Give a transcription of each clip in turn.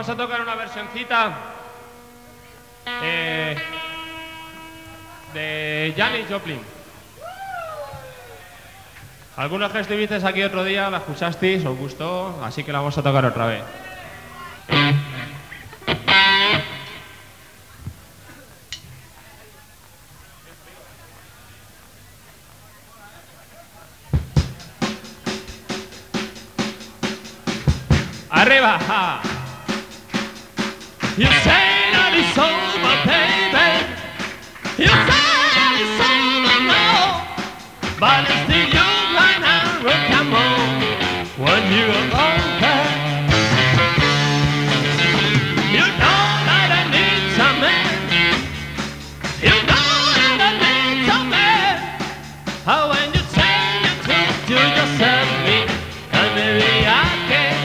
Vamos a tocar una versioncita de Janis Joplin. Algunos que estuvisteis aquí otro día la escuchasteis, os gustó, así que la vamos a tocar otra vez. Arriba. You say that it's over, baby. You say that it's over now, but it's still you right now. Come on, when you're older. You know that I need some man. You know that I need some man. How when you say you truth to yourself, me, and maybe I can.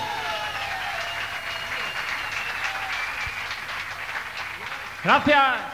Gracias.